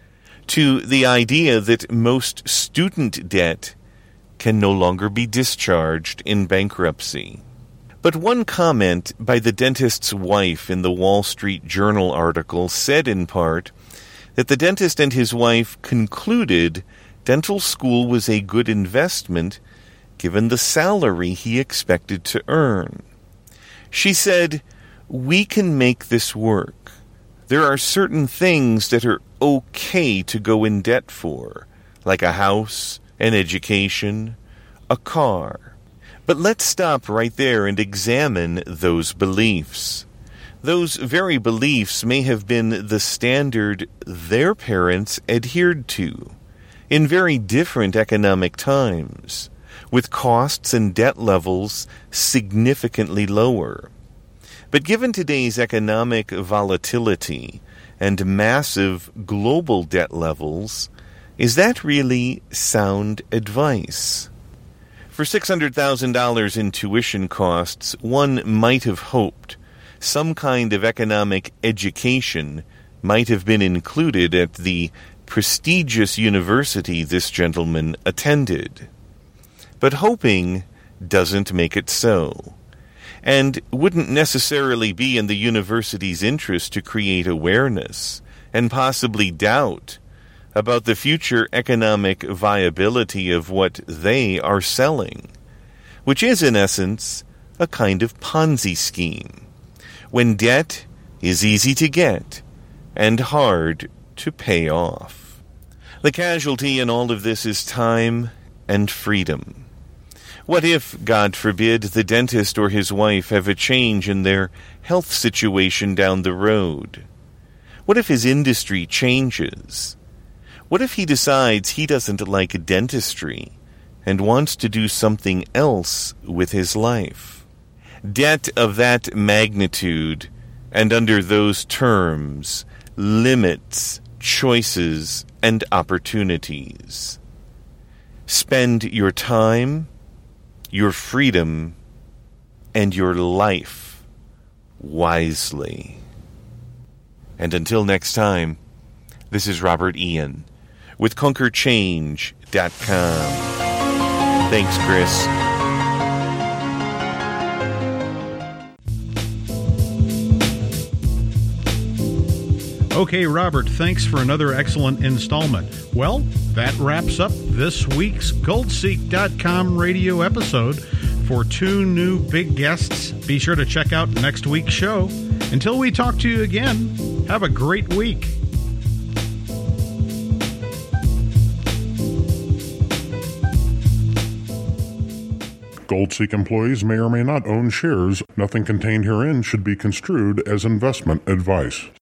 to the idea that most student debt can no longer be discharged in bankruptcy. But one comment by the dentist's wife in the Wall Street Journal article said in part that the dentist and his wife concluded dental school was a good investment given the salary he expected to earn. She said, "We can make this work. There are certain things that are okay to go in debt for, like a house, an education, a car. But let's stop right there and examine those beliefs. Those very beliefs may have been the standard their parents adhered to in very different economic times, with costs and debt levels significantly lower. But given today's economic volatility and massive global debt levels, is that really sound advice? For six hundred thousand dollars in tuition costs, one might have hoped some kind of economic education might have been included at the prestigious university this gentleman attended. But hoping doesn't make it so, and wouldn't necessarily be in the university's interest to create awareness and possibly doubt about the future economic viability of what they are selling, which is in essence a kind of Ponzi scheme, when debt is easy to get and hard to pay off. The casualty in all of this is time and freedom. What if, God forbid, the dentist or his wife have a change in their health situation down the road? What if his industry changes? What if he decides he doesn't like dentistry and wants to do something else with his life? Debt of that magnitude and under those terms limits choices and opportunities. Spend your time, your freedom, and your life wisely. And until next time, this is Robert Ian with Conquer Change dot com. Thanks, Chris. Okay, Robert, thanks for another excellent installment. Well, that wraps up this week's Gold Seek dot com radio episode. For two new big guests, be sure to check out next week's show. Until we talk to you again, have a great week. GoldSeek employees may or may not own shares. Nothing contained herein should be construed as investment advice.